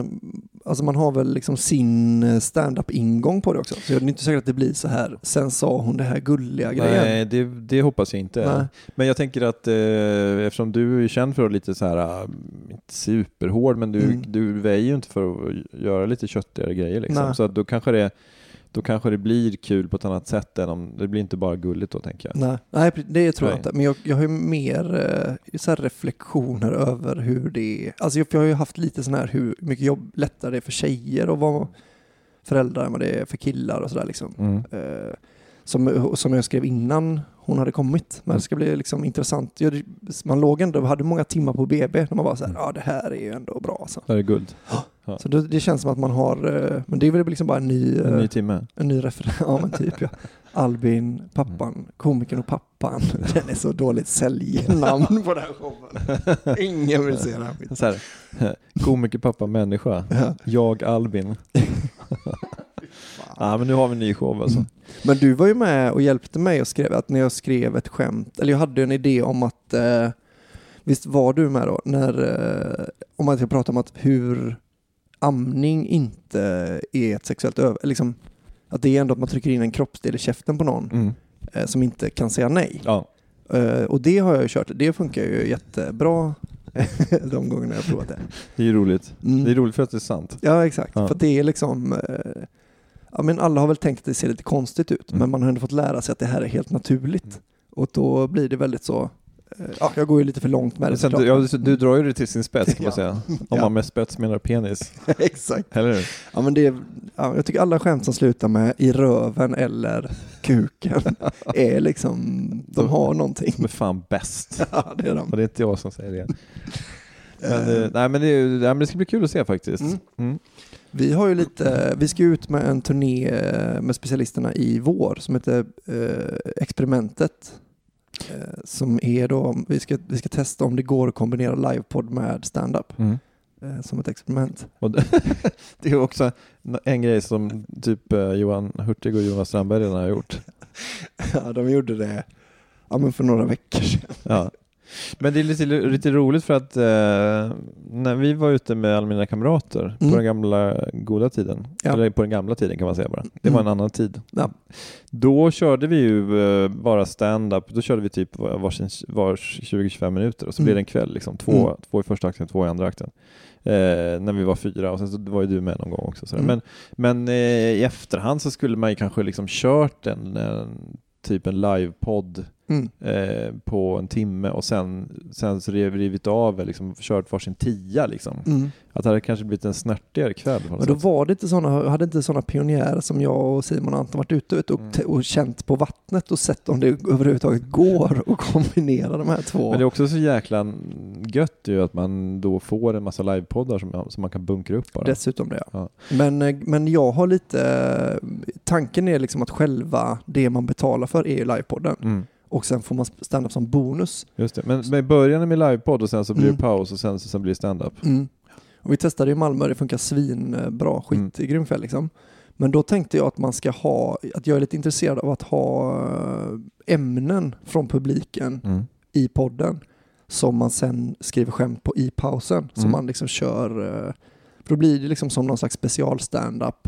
har väl liksom sin stand-up-ingång på det också. Så jag är inte säker att det blir så här. Sen sa hon det här gulliga grejen. Nej, det hoppas jag inte. Nej. Men jag tänker att eftersom du är känd för att lite så här inte superhård, men du väjer ju inte för att göra lite köttigare grejer liksom. Så att då kanske det blir kul på ett annat sätt än om det blir inte bara gulligt då, tänker jag. Nej, det tror jag inte. Men jag har ju mer så här reflektioner över hur det är. Alltså jag har ju haft lite sån här hur mycket jobb lättare det är för tjejer att vara föräldrar än vad det är för killar och sådär liksom. Som jag skrev innan hon hade kommit. Men det ska bli liksom intressant. Man låg ändå, hade många timmar på BB när man var så här, det här är ju ändå bra. Alltså. Det är guld. Ja. Så det känns som att man har, men det är väl liksom bara en ny timme. En ny referens. Ja, men typ ja. Albin, pappan, komikern och pappan. Den är så dåligt säljnamn på den här showen. Ingen vill se den här. Så här, komiker, pappa, människa. Jag, Albin. Ja, men nu har vi en ny show alltså. Men du var ju med och hjälpte mig och skrev att när jag skrev ett skämt, eller jag hade en idé om att visst var du med då om att jag pratade om att hur amning inte är ett sexuellt liksom att det är ändå att man trycker in en kroppsdel i käften på någon som inte kan säga nej. Ja. Och det har jag ju kört. Det funkar ju jättebra de gångerna jag har provat det. Det är ju roligt. Det är roligt för att det är sant. Ja, exakt. För det är liksom men alla har väl tänkt att det ser lite konstigt ut, men man har ändå fått lära sig att det här är helt naturligt. Och då blir det väldigt så jag går ju lite för långt med det. Sen, du drar ju det till sin spets kan man säga. Om man med spets menar penis. Exakt. Eller hur? Ja, men jag tycker alla skämt som slutar med i röven eller kuken är liksom, de har någonting. De är fan bäst. Ja, det är de. Och det är inte jag som säger det. Men, men det ska bli kul att se faktiskt. Vi har ju vi ska ut med en turné med specialisterna i vår som heter Experimentet. Som är då, vi ska testa om det går att kombinera livepodd med stand-up som ett experiment. Och det är också en grej som typ Johan Hurtig och Jonas Strandberg redan har gjort. Ja, de gjorde det men för några veckor sedan. Ja. Men det är lite roligt för att när vi var ute med alla mina kamrater på den gamla goda tiden, eller på den gamla tiden kan man säga bara. Det var en annan tid. Ja. Då körde vi ju bara stand-up. Då körde vi typ var 20-25 minuter och så blev det en kväll liksom. Två i första akten, 2 i andra akten. När vi var 4 och sen så var ju du med någon gång också. Men i efterhand så skulle man ju kanske liksom kört typ en livepodd på en timme och sen så rivit av liksom, kört varsin 10 liksom. Att det hade kanske blivit en snärtigare kväll. Men då var det inte hade inte sådana pionjärer som jag och Simon och Anton varit ute och känt på vattnet och sett om det överhuvudtaget går att kombinera de här två. Men det är också så jäkla gött ju att man då får en massa livepoddar som man kan bunkra upp bara. Dessutom det, ja. Men jag har lite tanken är liksom att själva det man betalar för är livepodden. Och sen får man stand-up som bonus. Just det. Men med början med livepodd och sen så blir det paus och sen blir det stand-up. Och vi testade i Malmö, det funkar svinbra, skitgrym kväll liksom. Men då tänkte jag att att jag är lite intresserad av att ha ämnen från publiken i podden som man sen skriver skämt på i pausen. Som man liksom kör, för då blir det liksom som någon slags special stand-up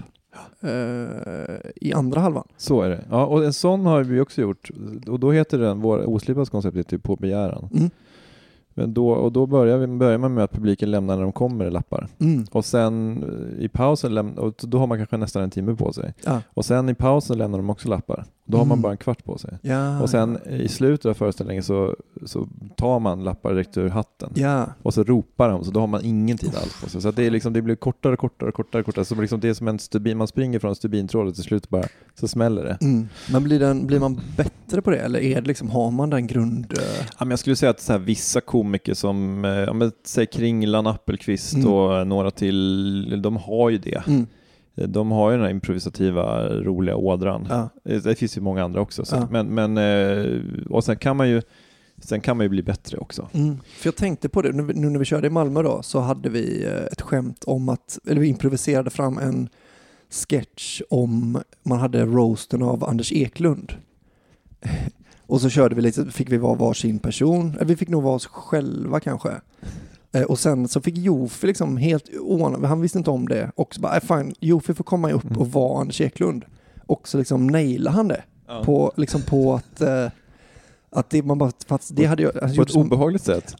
i andra halvan. Så är det. Ja, och en sån har vi också gjort. Och då heter den, vår oslipas koncept heter På begäran. Men då börjar man med att publiken lämnar när de kommer lappar. Och sen i pausen och då har man kanske nästan en timme på sig. Ja. Och sen i pausen lämnar de också lappar. Då har man bara en kvart på sig. Ja, och sen i slutet av föreställningen så tar man lappar direkt ur hatten. Ja. Och så ropar de, så då har man ingen tid alls på sig. Så att det är liksom, det blir kortare. Så liksom det är som en stubin, man springer från stubintrådet till slut bara så smäller det. Men blir man bättre på det, eller är det liksom, har man den grund? Ja, men jag skulle säga att så här, vissa komiker som säg Kringlan, Appelqvist och några till, de har ju det. De har ju den här improvisativa, roliga ådran. Ja. Det finns ju många andra också. Så. Ja. Men och sen kan man ju bli bättre också. För jag tänkte på det, nu när vi körde i Malmö då, så hade vi ett skämt om vi improviserade fram en sketch om man hade roasten av Anders Eklund. Och så körde vi lite, fick vi vara varsin person. Eller vi fick nog vara oss själva kanske. Och sen så fick Jofi liksom helt han visste inte om det. Och så bara, fine, Jofi får komma upp och vara Anders Eklund. Och så liksom nailade han det. Ja. På att det, man bara, fast det hade jag... På ett obehagligt sätt.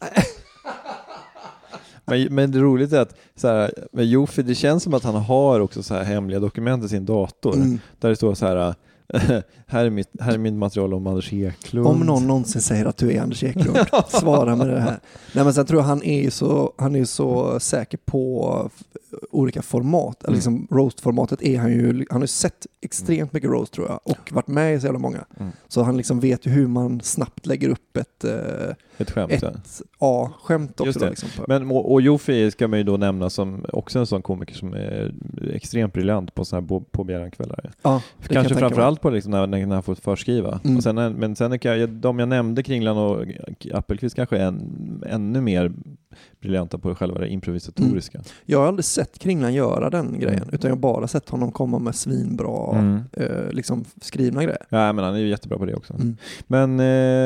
Men det roliga är att så här, med Jofi, det känns som att han har också så här hemliga dokument i sin dator. Där det står så här... här är mitt material om Anders Eklund. Om någon någonsin säger att du är Anders Eklund, svara med det här. Nej, men sen tror jag han är så säker på olika format. Liksom roast-formatet är han har ju sett extremt mycket roast tror jag, och varit med i så jävla många. Så han liksom vet ju hur man snabbt lägger upp ett skämt. Skämt också. Då, liksom. Men, och Jofi ska man ju då nämna som också en sån komiker som är extremt briljant på såna här på begärankvällar. Ja, kanske framförallt på liksom när han får förskriva. Och sen de jag nämnde, Kringlan och Appelqvist, kanske är ännu mer briljanta på själva det improvisatoriska. Jag har aldrig sett Kringlan göra den grejen, utan jag har bara sett honom komma med svinbra liksom skrivna grejer. Ja, men han är ju jättebra på det också. Men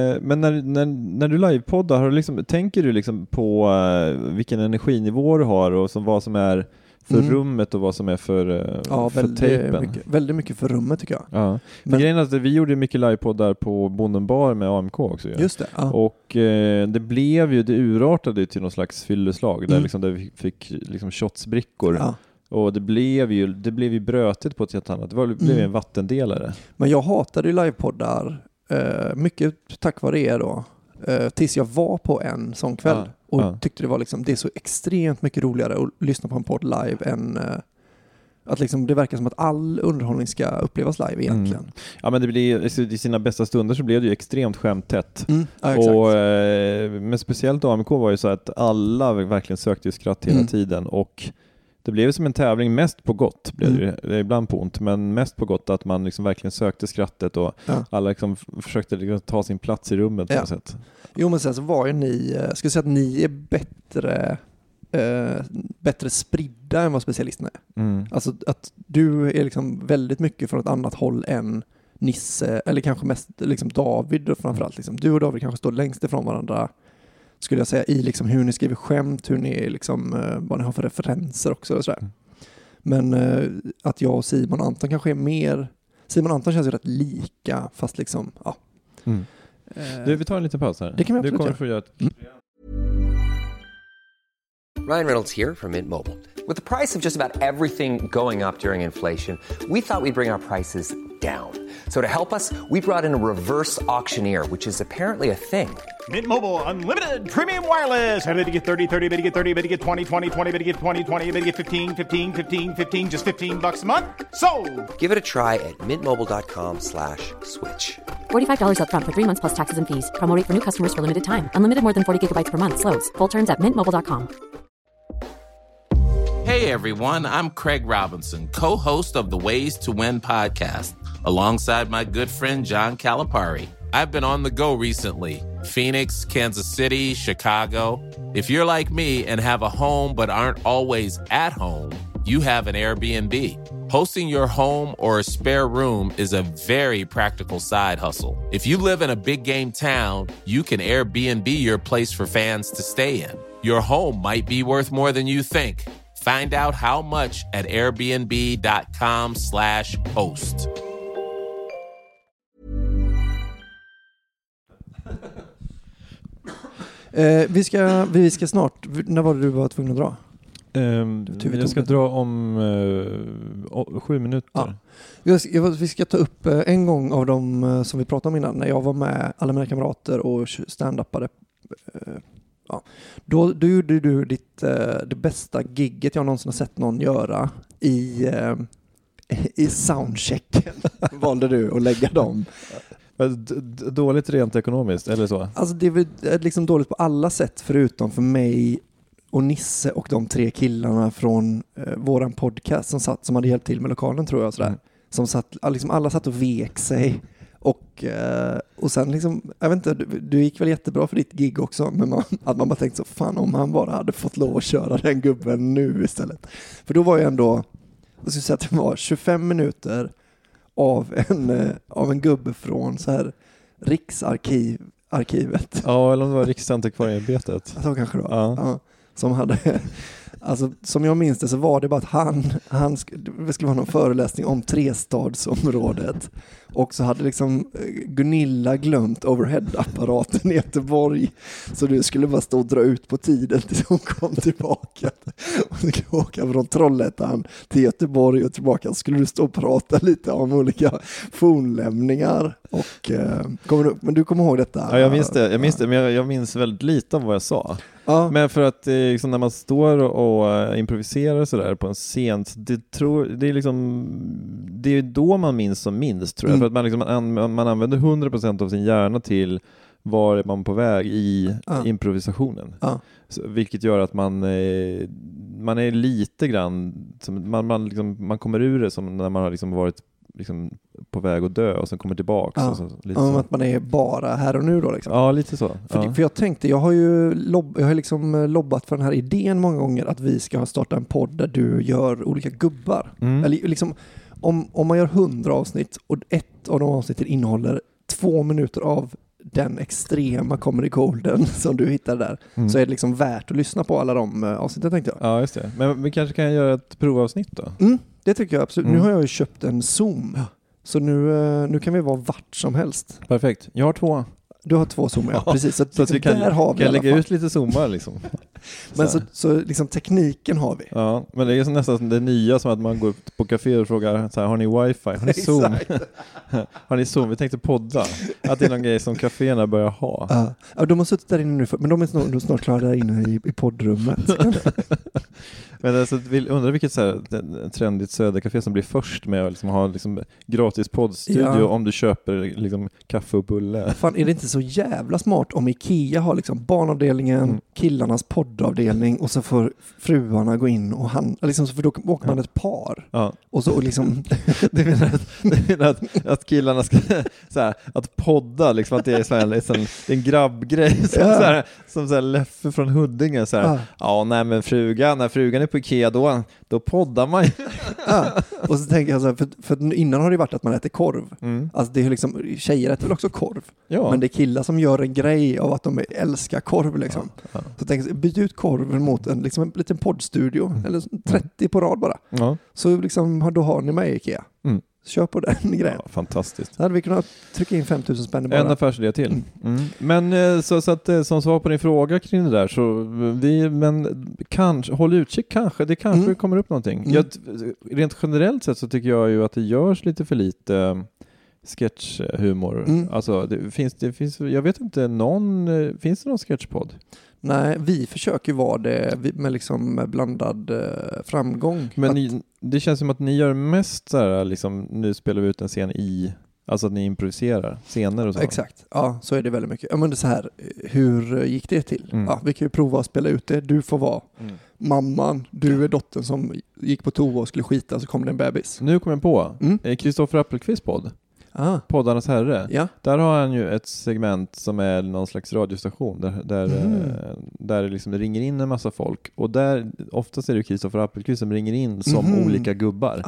när du livepoddar, tänker du liksom på vilken energinivå du har och vad som är för rummet och vad som är för tejpen? Väldigt mycket för rummet tycker jag. Ja. Men grejen är att vi gjorde mycket livepoddar på Bonden Bar med AMK också. Just det. Ja. Och det urartade till någon slags fylleslag där vi fick liksom shotsbrickor. Ja. Och det blev ju brötigt på ett sätt annat. Det blev en vattendelare. Men jag hatade ju livepoddar mycket tack vare er då. Tills jag var på en sån kväll och tyckte det är så extremt mycket roligare att lyssna på en podd live än att liksom, det verkar som att all underhållning ska upplevas live egentligen. Ja, men det blir i sina bästa stunder så blev det ju extremt skämttätt. Men speciellt AMK var ju så att alla verkligen sökte ju skratt hela tiden, och det blev som en tävling mest på gott. Det är ibland på ont, men mest på gott att man liksom verkligen sökte skrattet och alla liksom försökte liksom ta sin plats i rummet på något sätt. Jo, men sen så var ju ska säga att ni är bättre spridda än vad specialisterna är. Alltså att du är liksom väldigt mycket från ett annat håll än Nisse, eller kanske mest liksom David framförallt. Liksom. Du och David kanske står längst ifrån varandra, skulle jag säga, i liksom hur ni skriver skämt, hur ni liksom, vad ni har för referenser också och sådär. Men att jag och Simon och Anton kanske är mer... Simon och Anton känns ju rätt lika, fast liksom, ja. Vi tar en liten paus här. Det kan vi absolut göra. Ryan Reynolds here from Mint Mobile. With the price of just about everything going up during inflation, we thought we'd bring our prices down. So to help us, we brought in a reverse auctioneer, which is apparently a thing. Mint Mobile Unlimited Premium Wireless. How to get 30, 30, bit to get 30, bit to get 20, 20, 20, bit to get 20, 20, bit to get 15, 15, 15, 15, just $15 a month? Sold! Give it a try at mintmobile.com/switch. $45 up front for 3 months plus taxes and fees. Promo rate for new customers for limited time. Unlimited more than 40 gigabytes per month. Slows full terms at mintmobile.com. Hey everyone, I'm Craig Robinson, co-host of the Ways to Win podcast, alongside my good friend John Calipari. I've been on the go recently. Phoenix, Kansas City, Chicago. If you're like me and have a home but aren't always at home, you have an Airbnb. Hosting your home or a spare room is a very practical side hustle. If you live in a big game town, you can Airbnb your place for fans to stay in. Your home might be worth more than you think. Find out how much at airbnb.com/host. Vi ska snart, när var det du var tvungen att dra? Jag ska dra om 7 minuter. Ja. Vi ska ta upp en gång av dem som vi pratade om innan, när jag var med alla mina kamrater och stand-upade. Ja. Då gjorde du det bästa gigget jag någonsin har sett någon göra i soundchecken. Valde du att lägga dem. Dåligt rent ekonomiskt, eller så? Alltså det är liksom dåligt på alla sätt, förutom för mig och Nisse och de 3 killarna från våran podcast som hade hjälpt till med lokalen, tror jag. Sådär. Som satt, liksom, alla satt och vek sig. Och sen liksom, jag vet inte, du gick väl jättebra för ditt gig också, men att man bara tänkte så, fan om han bara hade fått lov att köra den gubben nu istället. För då var jag ändå, jag skulle säga att det var 25 minuter av en gubbe från så här Riksarkivet. Ja, eller om det var Riksantikvarieämbetet. Så kanske då. Ja. Som hade, alltså som jag minns det så var det bara att det skulle vara någon föreläsning om Trestadsområdet, och så hade liksom Gunilla glömt overhead-apparaten i Göteborg, så du skulle bara stå och dra ut på tiden tills hon kom tillbaka, och så skulle åka från Trollhättan till Göteborg och tillbaka, så skulle du stå och prata lite om olika fornlämningar. Och men du kommer ihåg detta? Ja, jag minns det, men jag minns väldigt lite av vad jag sa. Ja. Men för att liksom, när man står och improviserar så där på en scen, det är ju då man minns som minst, tror jag. För att man använder 100% av sin hjärna till var är man på väg i improvisationen. Så, vilket gör att man är lite grann man kommer ur det som när man har liksom varit liksom på väg att dö och sen kommer tillbaka. Ja. Och så, lite så. Att man är bara här och nu då liksom. Ja, lite så. För jag tänkte, jag har liksom lobbat för den här idén många gånger, att vi ska starta en podd där du gör olika gubbar. Eller liksom, om man gör 100 avsnitt och ett av de avsnitten innehåller 2 minuter av den extrema comedy golden som du hittar där, så är det liksom värt att lyssna på alla de avsnitten, tänkte jag. Ja, just det. Men vi kanske kan göra ett provavsnitt då? Det tycker jag absolut. Nu har jag ju köpt en Zoom. Så nu kan vi vara vart som helst. Perfekt. Jag har 2. Du har 2 zoomar, ja. Precis. Så att vi kan lägga ut lite zoomar liksom. Men så liksom tekniken har vi. Ja, men det är nästan det nya, som att man går på café och frågar så här, har ni wifi? Har ni Zoom? Har ni Zoom? Vi tänkte podda. Att det är någon grej som kaféerna börjar ha. Ja, de har suttit där inne nu, men de är snart klara där inne i poddrummet. Men alltså, undrar vilket så här trendigt södercafé som blir först med att liksom ha liksom gratis poddstudio om du köper liksom kaffe och bulle. Fan, är det inte så jävla smart om Ikea har liksom barnavdelningen, killarnas poddavdelning, och så får fruarna gå in och liksom, för då åker man ett par. Ja. Och så och liksom det menar att killarna ska så här, att podda liksom, att det är så här, en grabbgrej så här, som så här Leffe från Huddinge så här. Ja, nej, men när frugan är på Ikea då poddar man. Och så tänker jag så här, för innan har det varit att man äter korv. Alltså det är liksom, tjejer äter väl också korv. Ja. Men det är killar som gör en grej av att de älskar korv liksom. Så tänker jag, byt ut korven mot en liten poddstudio eller 30 på rad bara. Så liksom, då har ni med Ikea. Kör på den grejen. Ja, fantastiskt. Så hade vi kunnat trycka in 5 000 spänn bara. En affärsidé till. Men så att som svar på din fråga kring det där, så kanske håll utkik, det kanske kommer upp någonting. Rent generellt sett så tycker jag ju att det görs lite för lite sketchhumor. Alltså det finns jag vet inte finns det någon sketchpodd? Nej, vi försöker vara det med liksom blandad framgång. Men det känns som att ni gör mest så här, liksom, nu spelar vi ut en scen alltså att ni improviserar scener och så. Exakt, ja, så är det väldigt mycket. Men det är så här, hur gick det till? Ja, vi kan ju prova att spela ut det. Du får vara mamman, du är dottern som gick på toa och skulle skita, så kom det en bebis. Nu kommer jag på, Kristoffer Appelqvist podd. Poddarnas herre. Ja. Där har han ju ett segment som är någon slags radiostation där det liksom ringer in en massa folk. Och där oftast är det Kristoffer Appelqvist som ringer in som olika gubbar.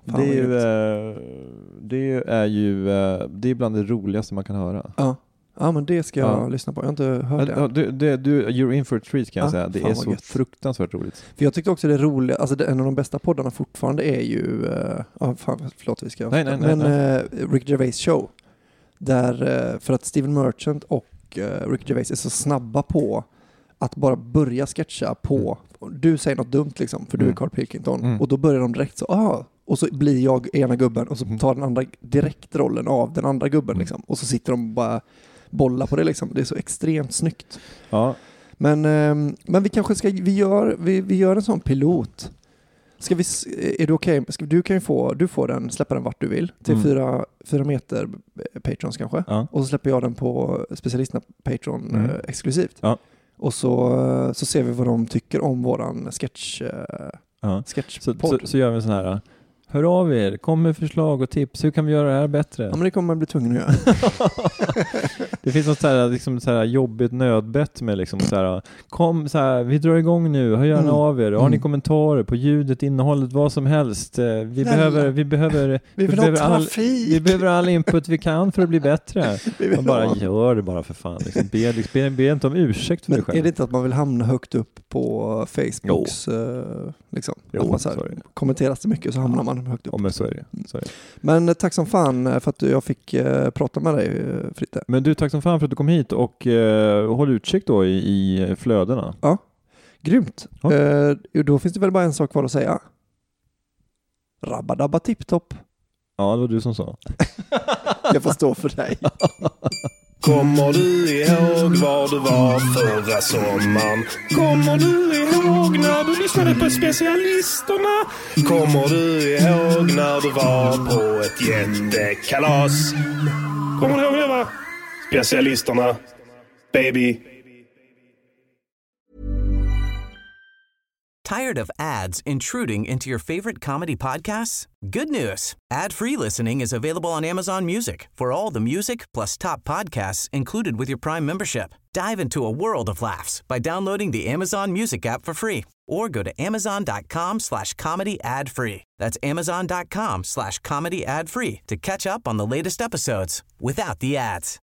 Det är bland det roligaste man kan höra. Ja, men det ska jag lyssna på. Jag har inte hört det. You're in for a treat kan jag säga. Det är så fruktansvärt roligt. För jag tyckte också det roliga, alltså en av de bästa poddarna fortfarande är ju förlåt vi ska Rick Gervais show. Där, för att Steven Merchant och Rick Gervais är så snabba på att bara börja sketcha på, du säger något dumt liksom, för du är Carl Pilkington, och då börjar de direkt så, och så blir jag ena gubben och så tar den andra direkt rollen av den andra gubben liksom, och så sitter de bara bolla på det liksom. Det är så extremt snyggt. Ja. Men vi kanske ska vi gör en sån pilot. Ska vi, är det okej? Du kan ju släppa den vart du vill till 4 meter Patrons kanske. Ja. Och så släpper jag den på specialisterna Patreon exklusivt. Ja. Och så ser vi vad de tycker om våran sketchpodd. Så gör vi en sån här. Hör av er, kom med förslag och tips. Hur kan vi göra det här bättre? Ja, men det kommer man bli tvungen att göra. Det finns något så här jobbigt nödbett med liksom så här, kom så här, vi drar igång nu, hör gärna av er. Har ni kommentarer på ljudet, innehållet, vad som helst? Vi behöver all input vi kan för att bli bättre. Man bara gör det bara för fan. Liksom. Be inte om ursäkt för dig själv. Är det inte att man vill hamna högt upp på Facebooks liksom? Jo, att man så här, kommenteras det mycket så hamnar man högt upp. Ja, men så är det. Men tack som fan för att jag fick prata med dig, Fritte. Men du, tack som fan för att du kom hit och håll utkik då i flödena. Ja, grymt. Ja. Då finns det väl bara en sak kvar att säga. Rabba-dabba tipptopp. Ja, det var du som sa. Jag får stå för dig. Kommer du ihåg var du var förra sommaren? Kommer du ihåg när du lyssnade på specialisterna? Kommer du ihåg när du var på ett jättekalas? Kommer du ihåg det, va? Specialisterna, baby. Tired of ads intruding into your favorite comedy podcasts? Good news. Ad-free listening is available on Amazon Music for all the music plus top podcasts included with your Prime membership. Dive into a world of laughs by downloading the Amazon Music app for free or go to amazon.com/comedy ad-free. That's amazon.com/comedy ad-free to catch up on the latest episodes without the ads.